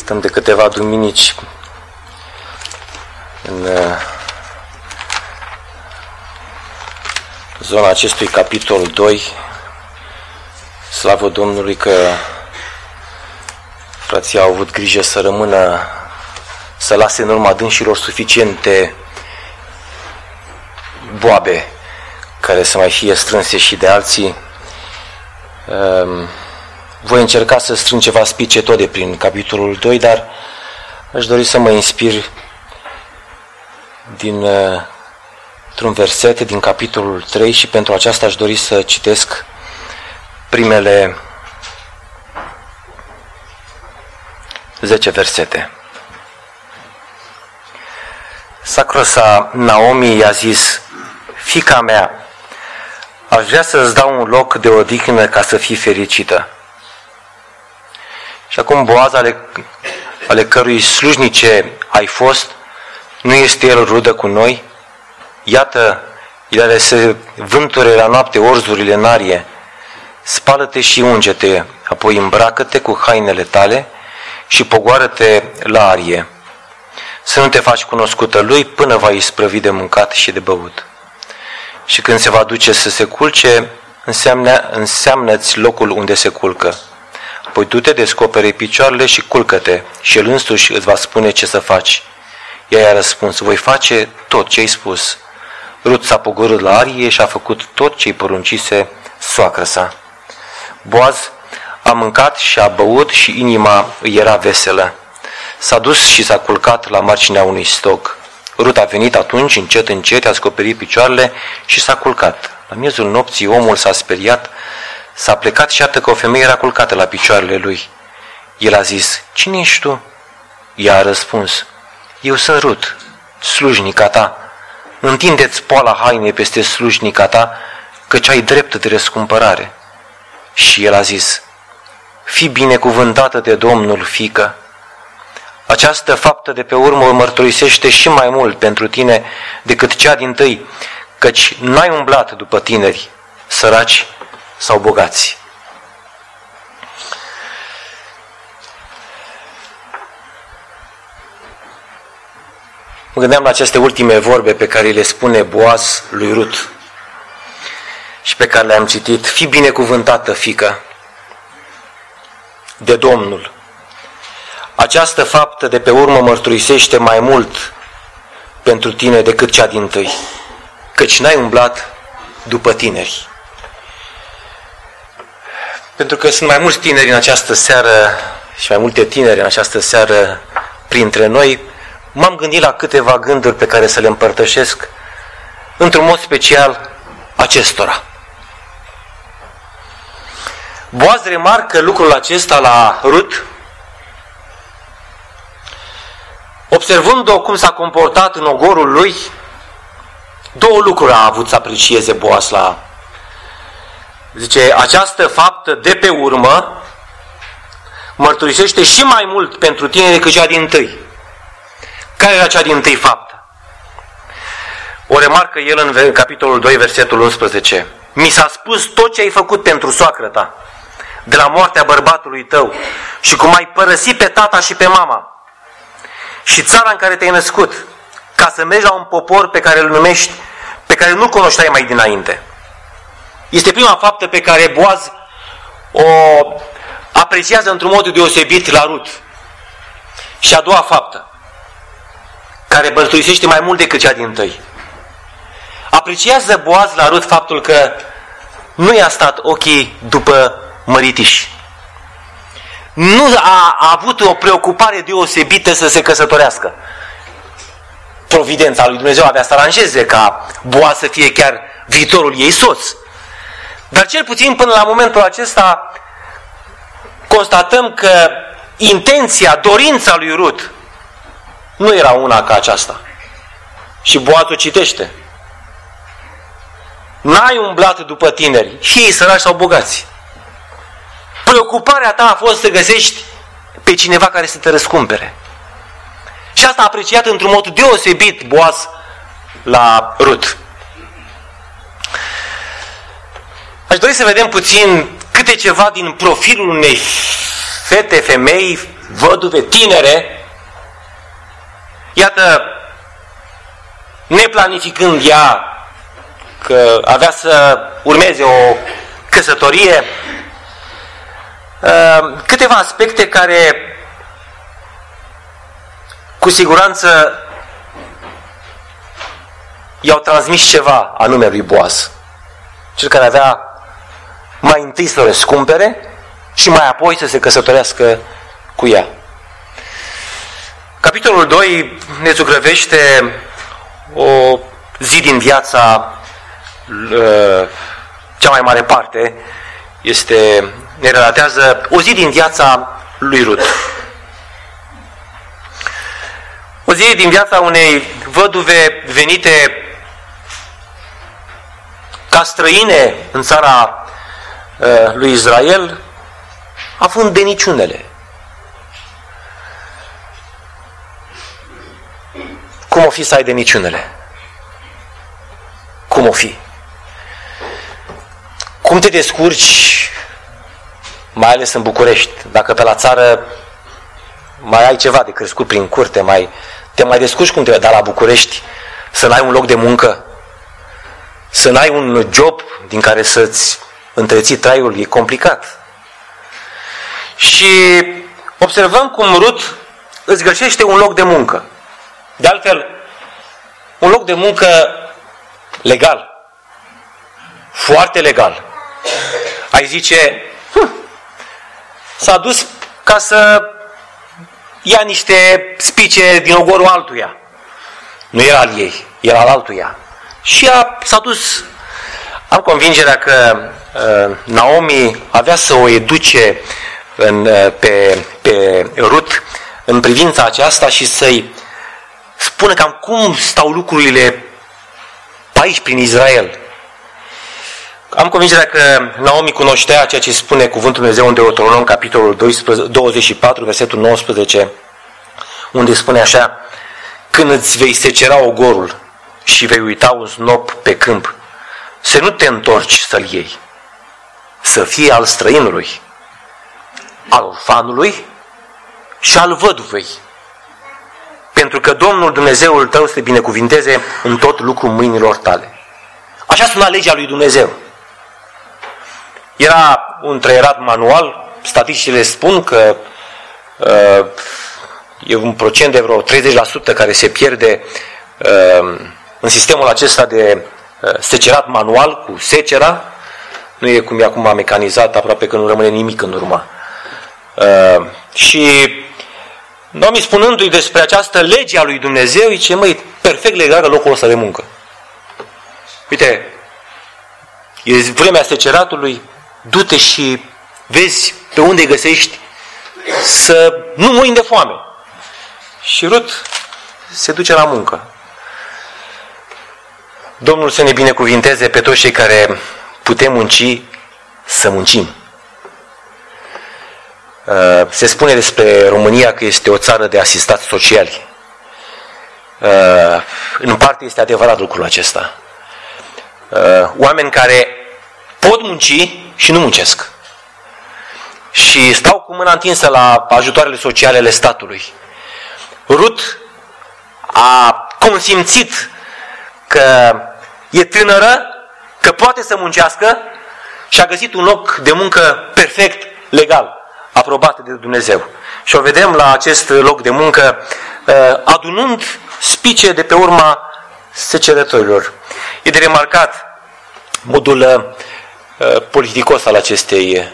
Stăm de câteva duminici în zona acestui capitol 2. Slavă Domnului că frații au avut grijă să rămână, să lase în urma dânșilor suficiente boabe care să mai fie strânse și de alții. Voi încerca să strâng ceva spice tot de prin capitolul 2, dar aș dori să mă inspir dintr-un verset din capitolul 3 și pentru aceasta aș dori să citesc primele 10 versete. Sacrosa Naomi i-a zis: fiica mea, aș vrea să-ți dau un loc de odihnă ca să fii fericită. Și acum Boaz, ale cărui slujnice ai fost, nu este el rudă cu noi? Iată, ele se vânture la noapte orzurile în arie. Spală-te și unge-te, apoi îmbracă-te cu hainele tale și pogoară-te la arie. Să nu te faci cunoscută lui până va isprăvi de mâncat și de băut. Și când se va duce să se culce, înseamnă-ți locul unde se culcă. Apoi du-te, descoperi picioarele și culcă-te, și el însuși îți va spune ce să faci. Ea i-a răspuns: voi face tot ce ai spus. Rut s-a pogorât la arie și a făcut tot ce îi poruncise soacră sa. Boaz a mâncat și a băut și inima îi era veselă. S-a dus și s-a culcat la marginea unui stog. Rut a venit atunci, încet, încet, a descoperit picioarele și s-a culcat. La miezul nopții omul s-a speriat, s-a plecat și iată că o femeie era culcată la picioarele lui. El a zis: cine ești tu? Ea a răspuns: eu sunt Rut, slujnica ta. Întinde-ți poala hainei peste slujnica ta, căci ai drept de răscumpărare. Și el a zis: fii binecuvântată de Domnul, fiică. Această faptă de pe urmă mărturisește și mai mult pentru tine decât cea dintâi, căci n-ai umblat după tineri, săraci sau bogați. Mă gândeam la aceste ultime vorbe pe care le spune Boaz lui Rut și pe care le-am citit. Fii binecuvântată, fiică, de Domnul. Această faptă de pe urmă mărturisește mai mult pentru tine decât cea dintâi, căci n-ai umblat după tineri. Pentru că sunt mai mulți tineri în această seară și mai multe tineri în această seară printre noi, m-am gândit la câteva gânduri pe care să le împărtășesc, într-un mod special acestora. Boaz remarcă lucrul acesta la Rut, observând-o cum s-a comportat în ogorul lui. Două lucruri a avut să aprecieze Boaz la. Zice, această faptă de pe urmă mărturisește și mai mult pentru tine decât cea dintâi. Care era cea dintâi faptă? O remarcă el în capitolul 2, versetul 11. Mi s-a spus tot ce ai făcut pentru soacră ta, de la moartea bărbatului tău, și cum ai părăsit pe tata și pe mama și țara în care te-ai născut, ca să mergi la un popor pe care îl numești, pe care nu-l cunoșteai mai dinainte. Este prima faptă pe care Boaz o apreciază într-un mod deosebit la Rut. Și a doua faptă, care mărturisește mai mult decât cea dintâi. Apreciază Boaz la Rut faptul că nu i-a stat ochii după măritiși. Nu a avut o preocupare deosebită să se căsătorească. Providența lui Dumnezeu avea să aranjeze ca Boaz să fie chiar viitorul ei soț. Dar cel puțin până la momentul acesta constatăm că intenția, dorința lui Rut nu era una ca aceasta. Și Boaz o citește. N-ai umblat după tineri, și ei săraci sau bogați. Preocuparea ta a fost să găsești pe cineva care să te răscumpere. Și asta a apreciat într-un mod deosebit Boaz la Rut. Aș dori să vedem puțin câte ceva din profilul unei fete, femei, văduve tinere, iată, neplanificând ea că avea să urmeze o căsătorie, câteva aspecte care cu siguranță i-au transmis ceva anume lui Boaz, cel care avea mai întâi să o răscumpere și mai apoi să se căsătorească cu ea. Capitolul 2 ne zugrăvește o zi din viața, cea mai mare parte ne relatează o zi din viața lui Rut. O zi din viața unei văduve venite ca străine în țara lui Israel, având de niciunele. Cum o fi să ai de niciunele? Cum o fi? Cum te descurci, mai ales în București, dacă pe la țară mai ai ceva de crescut prin curte, te mai descurci cum trebuie, dar la București să n-ai un loc de muncă, să n-ai un job din care să-ți întreții traiul, e complicat. Și observăm cum Rut îți găsește un loc de muncă. De altfel, un loc de muncă legal. Foarte legal. Ai zice, s-a dus ca să ia niște spice din ogorul altuia. Nu era al ei, era al altuia. Și s-a dus. Am convingerea că Naomi avea să o educe pe Rut în privința aceasta și să-i spună cam cum stau lucrurile aici prin Israel. Am convingerea că Naomi cunoștea ceea ce spune cuvântul Dumnezeu în Deuteronom, capitolul 24, versetul 19, unde spune așa: când îți vei secera ogorul și vei uita un snop pe câmp, să nu te întorci să-l iei, să fie al străinului, al orfanului și al văduvei, pentru că Domnul Dumnezeul tău să te binecuvinteze în tot lucrul mâinilor tale. Așa suna legea lui Dumnezeu. Era un trăierat manual, statisticile spun că e un procent de vreo 30% care se pierde în sistemul acesta de secerat manual cu secera. Nu e cum e acum mecanizat, aproape că nu rămâne nimic în urmă. Și Naomi, spunându-i despre această lege a lui Dumnezeu, zice, măi, perfect legală locul ăsta de muncă. Uite, e vremea seceratului, du-te și vezi pe unde găsești să nu mori de foame. Și Rut se duce la muncă. Domnul să ne binecuvinteze pe toți cei care putem munci, să muncim. Se spune despre România că este o țară de asistați sociali. În parte este adevărat lucrul acesta. Oameni care pot munci și nu muncesc. Și stau cu mâna întinsă la ajutoarele sociale ale statului. Rut a consimțit că e tânără, că poate să muncească și a găsit un loc de muncă perfect, legal, aprobat de Dumnezeu. Și o vedem la acest loc de muncă adunând spice de pe urma secerătorilor. E de remarcat modul politicos al acestei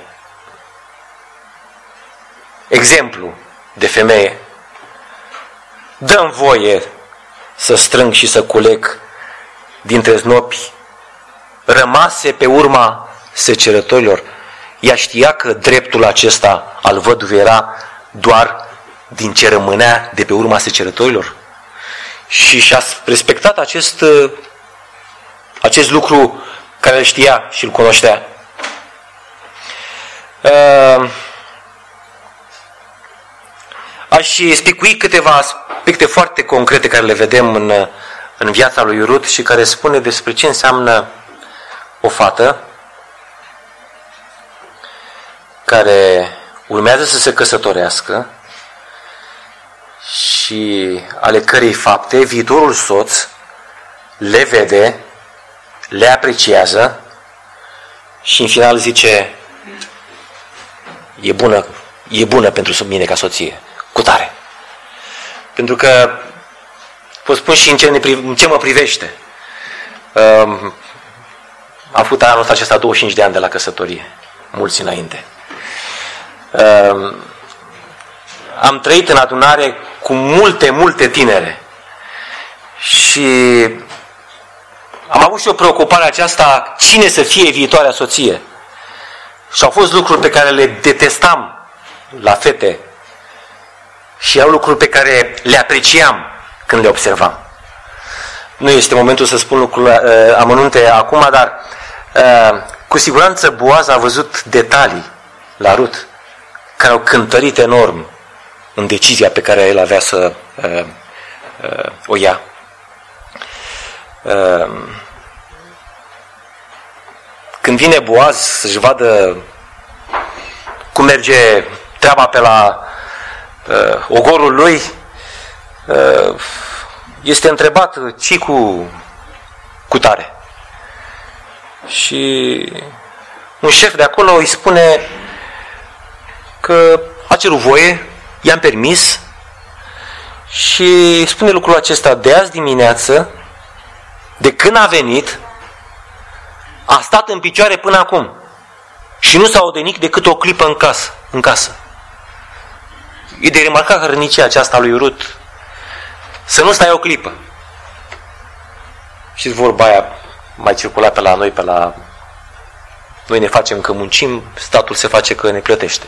exemplu de femeie. Dă-mi voie să strâng și să culeg dintre znopi rămase pe urma secerătorilor. Ea știa că dreptul acesta al văduvei era doar din ce rămânea de pe urma secerătorilor. Și și-a respectat acest lucru care îl știa și îl cunoștea. Aș spicui câteva aspecte foarte concrete care le vedem în viața lui Rut și care spune despre ce înseamnă o fată care urmează să se căsătorească și ale cărei fapte viitorul soț le vede, le apreciază și în final zice: e bună pentru mine ca soție, cu tare. Pentru că, vă spun și în ce mă privește, am făcut anul acesta 25 de ani de la căsătorie, mulți înainte. Am trăit în adunare cu multe tinere și am avut și o preocupare aceasta, cine să fie viitoarea soție. Și au fost lucruri pe care le detestam la fete și au lucruri pe care le apreciam când le observam. Nu este momentul să spun lucruri amănunte acum, dar cu siguranță Boaz a văzut detalii la Rut care au cântărit enorm în decizia pe care el avea să o ia. Când vine Boaz să-și vadă cum merge treaba pe la ogorul lui, este întrebat: ce cu tare? Și un șef de acolo îi spune că a cerut voie, i-am permis și spune lucrul acesta: de azi dimineață, de când a venit, a stat în picioare până acum și nu s-a odenit decât o clipă în casă. E de remarcat hărnicia aceasta lui Rut, să nu stai o clipă. Și vorba aia mai circula pe la noi, noi ne facem că muncim, statul se face că ne plătește.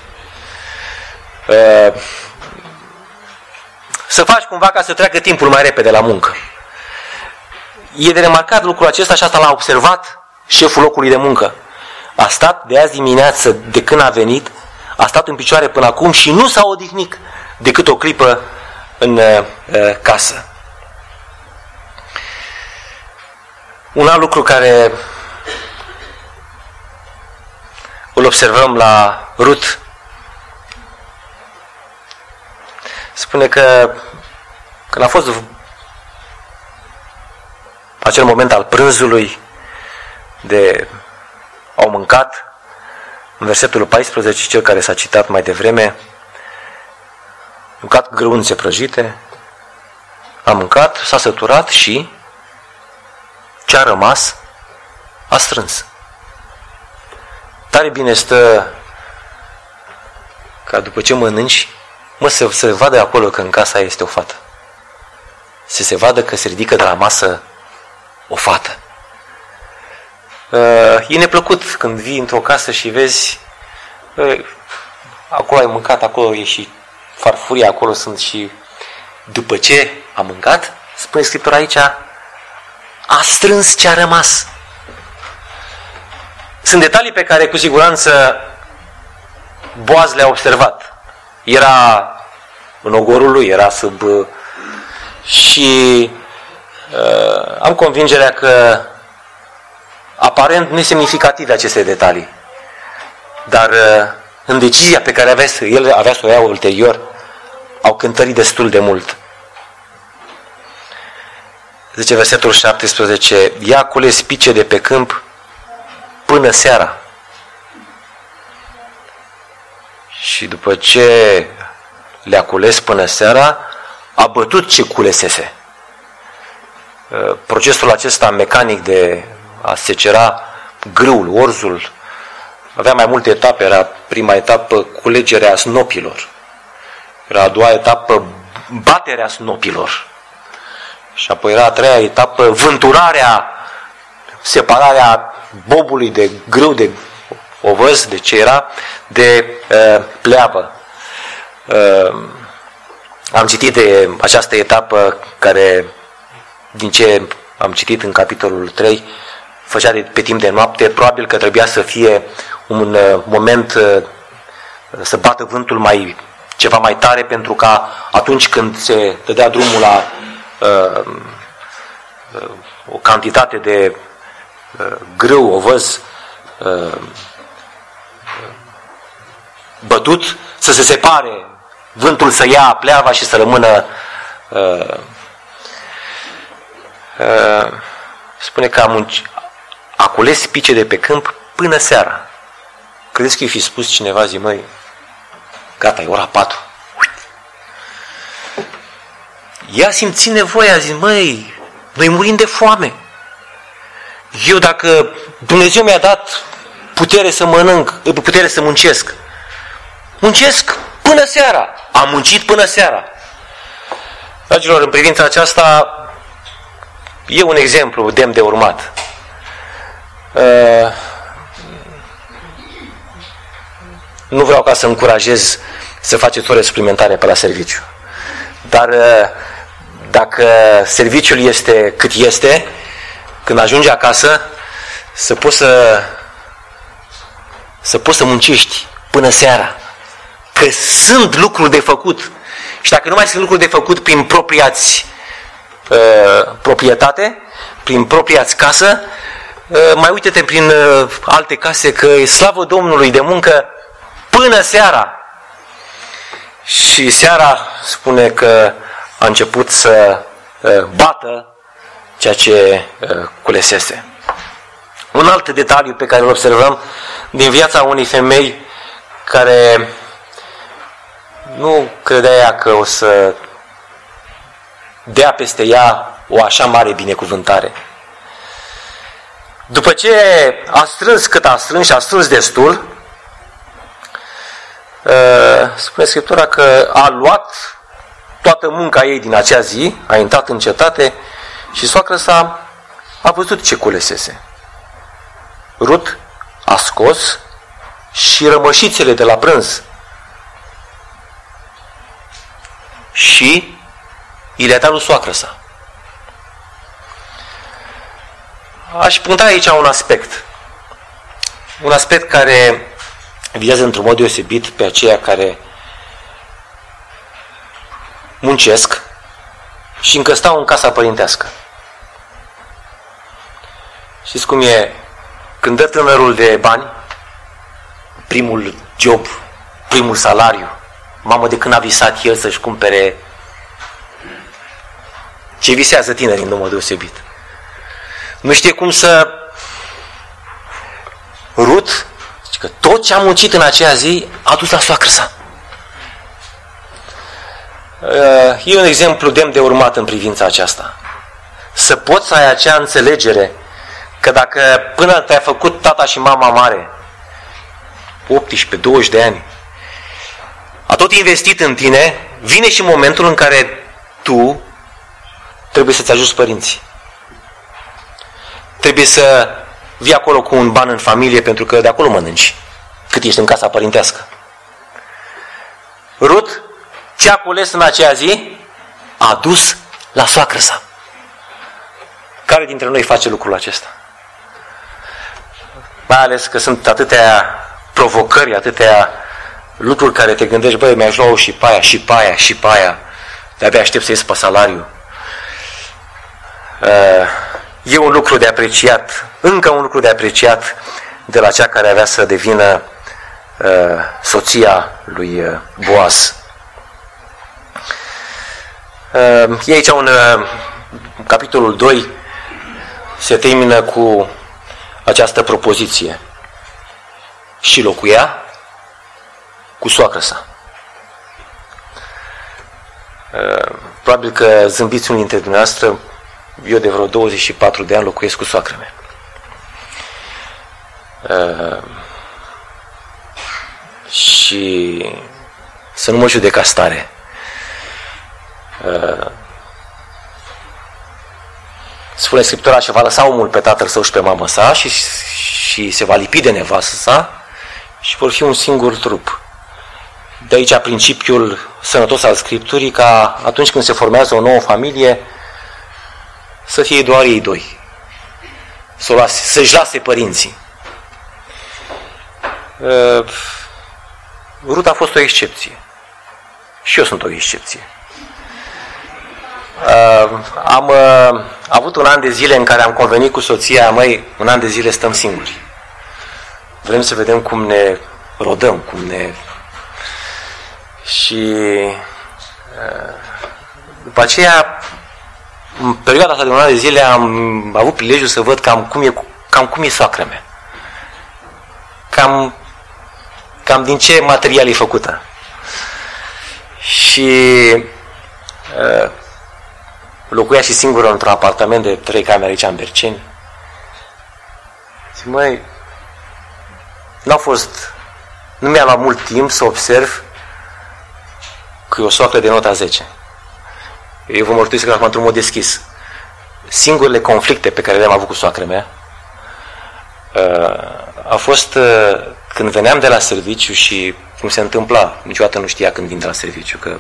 Să faci cumva ca să treacă timpul mai repede la muncă. E de remarcat lucrul acesta și asta l-a observat șeful locului de muncă. A stat de azi dimineață, de când a venit, a stat în picioare până acum și nu s-a odihnit decât o clipă în casă. Un alt lucru care îl observăm la Rut, spune că când a fost acel moment al prânzului, au mâncat, în versetul 14, cel care s-a citat mai devreme, mâncat grăunțe prăjite, a mâncat, s-a săturat și ce a rămas a strâns. Tare bine stă ca după ce mănânci, să se vadă acolo că în casa este o fată. Să se vadă că se ridică de la masă o fată. E neplăcut când vii într-o casă și vezi acolo ai mâncat, acolo e și farfuria, acolo sunt și după ce a mâncat, spune Scriptura aici, a strâns ce a rămas. Sunt detalii pe care cu siguranță Boaz le-a observat. Era în ogorul lui, era sub... Și am convingerea că aparent nesemnificative aceste detalii. Dar în decizia pe care el avea să o ia ulterior, au cântărit destul de mult. Zice versetul 17, ia cules pice de pe câmp până seara. Și după ce le-a cules până seara, a bătut ce culesese. Procesul acesta mecanic de a secera grâul, orzul, avea mai multe etape. Era prima etapă culegerea snopilor. Era a doua etapă baterea snopilor. Și apoi era a treia etapă vânturarea, separarea bobului de grâu, de ovăz, de ce era, de pleavă. Am citit de această etapă care, din ce am citit în capitolul 3, făcea pe timp de noapte. Probabil că trebuia să fie un moment să bată vântul ceva mai tare, pentru ca atunci când se dădea drumul la o cantitate de grâu, ovăz bătut, să se separe, vântul să ia pleava și să rămână spune că a cules pice de pe câmp până seara. Credeți că i-fi spus cineva, zi, măi, gata, e ora 4. Ea simți nevoia, zi, măi, noi murim de foame. Eu, dacă Dumnezeu mi-a dat putere să mănânc, putere să muncesc până seara. Am muncit până seara. Dragilor, în privința aceasta e un exemplu demn de urmat. Nu vreau ca să încurajez să faceți ore suplimentare pe la serviciu. Dar dacă serviciul este cât este, când ajungi acasă, să poți să muncești până seara. Că sunt lucruri de făcut. Și dacă nu mai sunt lucruri de făcut prin propria-ți proprietate, prin propria-ți casă, mai uite-te prin alte case că e slavă Domnului de muncă până seara. Și seara spune că a început să bată ceea ce culesese. Un alt detaliu pe care îl observăm din viața unei femei care nu credea ea că o să dea peste ea o așa mare binecuvântare. După ce a strâns cât a strâns și a strâns destul, spune Scriptura că a luat toată munca ei din acea zi, a intrat în cetate și soacră sa a văzut ce culesese. Rut a scos și rămășițele de la prânz și i le-a dat lui soacră sa. Aș puncta aici un aspect care vizează într-un mod deosebit pe aceia care muncesc și încă stau în casa părintească. Știți cum e? Când dă tânărul de bani, primul job, primul salariu, mamă, de când a visat el să-și cumpere ce visează tinerii în mod deosebit. Nu știe cum să Rut, că tot ce a muncit în aceea zi a dus la soacră sa. E un exemplu demn de urmat în privința aceasta. Să poți să ai acea înțelegere că dacă până te-a făcut tata și mama mare, 18-20 de ani, a tot investit în tine, vine și momentul în care tu trebuie să-ți ajuți părinții. Trebuie să vii acolo cu un ban în familie, pentru că de acolo mănânci, cât ești în casa părintească. Rut, ce a cules în aceea zi, a dus la soacră sa. Care dintre noi face lucrul acesta? Mai ales că sunt atâtea provocări, atâtea lucruri care te gândești, băi, mi-aș lua și pe aia, și pe aia, și pe aia, de-abia aștept să ies pe salariu. E un lucru de apreciat, încă un lucru de apreciat de la cea care avea să devină soția lui Boaz. E aici capitolul 2 se termină cu această propoziție. Și locuia cu soacră sa. Probabil că zâmbiți unii dintre dumneavoastră, eu de vreo 24 de ani locuiesc cu soacră mea. Și să nu mă judecați tare. Spune Scriptura, și va lăsa omul pe tatăl său și pe mama sa și se va lipi de nevastă sa și vor fi un singur trup. De aici principiul sănătos al Scripturii, ca atunci când se formează o nouă familie, să fie doar ei doi. Să-și lase părinții. Rut a fost o excepție. Și eu sunt o excepție. Am avut un an de zile în care am convenit cu soția, măi, un an de zile stăm singuri. Vrem să vedem cum ne rodăm, cum ne... Și după aceea, în perioada asta de un an de zile, am avut prilejul să văd cam cum e soacră mea. Cam din ce material e făcută. Și locuia și singură într-un apartament de 3 camere aici în Berceni. Zic, măi, nu mi-a luat mult timp să observ că e o soacră de nota 10. Eu vă mărturisesc acum într-un mod deschis. Singurele conflicte pe care le-am avut cu soacră mea a fost când veneam de la serviciu și cum se întâmpla, niciodată nu știa când vin de la serviciu, că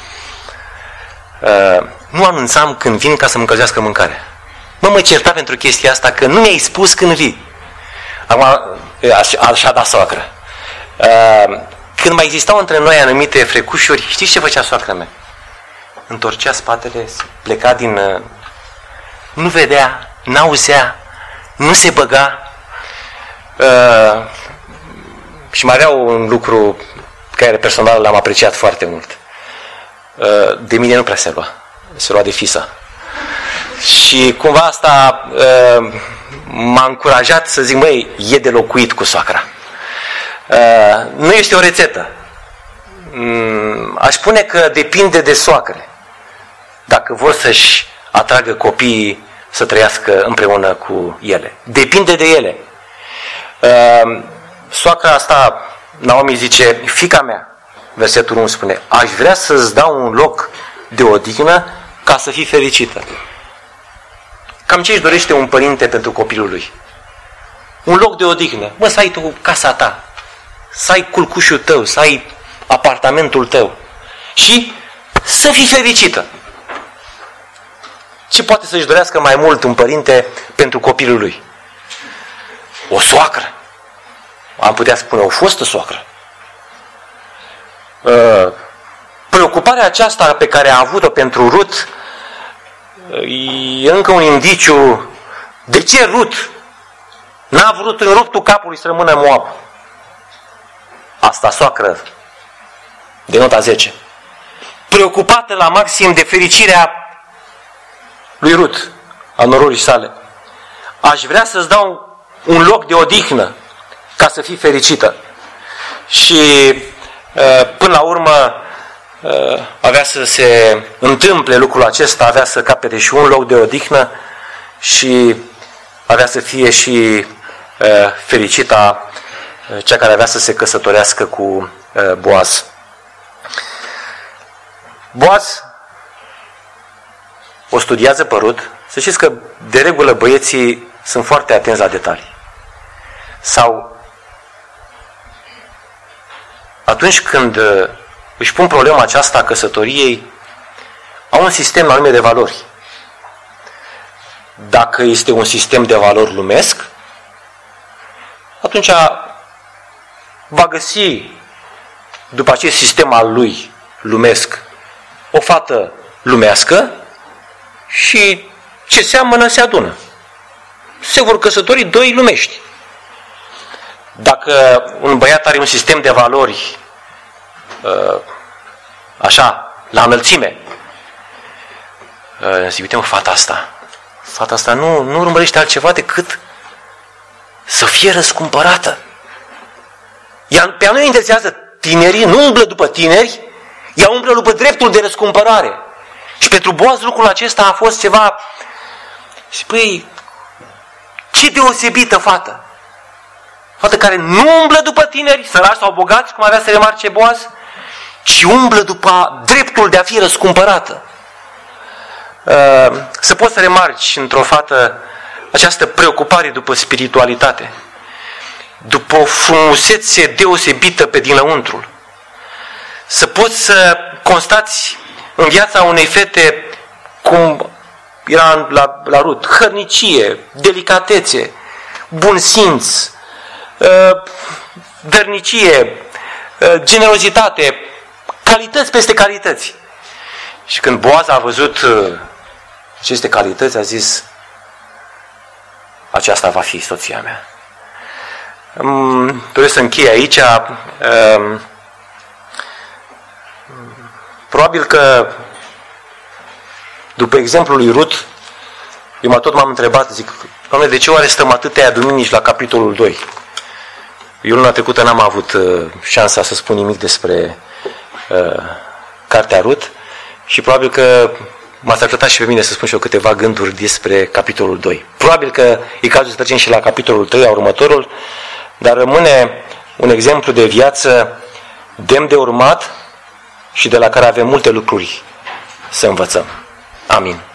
nu anunțam când vin ca să-mi încălzească mâncarea. Mă certa pentru chestia asta că nu mi-ai spus când vii. Acum, așa da soacră. Când mai existau între noi anumite frecușuri, știți ce făcea soacră mea? Întorcea spatele, pleca nu vedea, n-auzea, nu se băga. Și mai avea un lucru care personal l-am apreciat foarte mult. De mine nu prea se lua de fisa. Și cumva asta m-a încurajat să zic, măi, e de locuit cu soacra. Nu este o rețetă. Aș spune că depinde de soacre. Dacă vor să-și atragă copiii să trăiască împreună cu ele. Depinde de ele. Soacra asta, Naomi zice, fiica mea, versetul 1 spune, aș vrea să-ți dau un loc de odihnă ca să fii fericită. Cam ce își dorește un părinte pentru copilul lui? Un loc de odihnă. Să ai tu casa ta, să ai culcușul tău, să ai apartamentul tău și să fii fericită. Ce poate să-și dorească mai mult un părinte pentru copilul lui? O soacră. Am putea spune o fostă soacră. Preocuparea aceasta pe care a avut-o pentru Rut e încă un indiciu. De ce Rut n-a vrut în ruptul capului să rămână Moab? Asta soacră de nota 10. Preocupată la maxim de fericirea lui Rut, a nororii sale. Aș vrea să-ți dau un loc de odihnă ca să fii fericită. Și până la urmă avea să se întâmple lucrul acesta, avea să capete și un loc de odihnă și avea să fie și fericită cea care avea să se căsătorească cu Boaz. Boaz o studiază pe Rut. Să știți că de regulă băieții sunt foarte atenți la detalii. Sau atunci când își pun problema aceasta a căsătoriei, au un sistem anume de valori. Dacă este un sistem de valori lumesc, atunci va găsi după acest sistem al lui lumesc o fată lumească și ce seamănă se adună. Se vor căsători doi lumești. Dacă un băiat are un sistem de valori așa, la înălțime, zic, uite mă, fata asta nu urmărește altceva decât să fie răscumpărată. Pe ea nu interesează tinerii, nu umblă după tineri, ea umblă după dreptul de răscumpărare. Și pentru Boaz lucrul acesta a fost ceva, și păi, ce deosebită fată! Fată care nu umblă după tineri, săraci sau bogați, cum avea să remarce Boaz, ci umblă după dreptul de a fi răscumpărată. Să poți să remarci într-o fată această preocupare după spiritualitate, după o frumusețe deosebită pe dinăuntrul. Să poți să constați în viața unei fete cum era la Rut, hărnicie, delicatețe, bun simț, dărnicie, generozitate, calități peste calități. Și când Boaz a văzut aceste calități, a zis, aceasta va fi soția mea. Doresc să închei aici. Probabil că după exemplul lui Rut, eu tot m-am întrebat, zic, Doamne, de ce oare stăm atâtea duminici la capitolul 2? Eu luna trecută n-am avut șansa să spun nimic despre cartea Rut și probabil că m-ați ajutat și pe mine să spun și eu câteva gânduri despre capitolul 2. Probabil că e cazul să trecem și la capitolul 3, la următorul, dar rămâne un exemplu de viață demn de urmat și de la care avem multe lucruri să învățăm. Amin.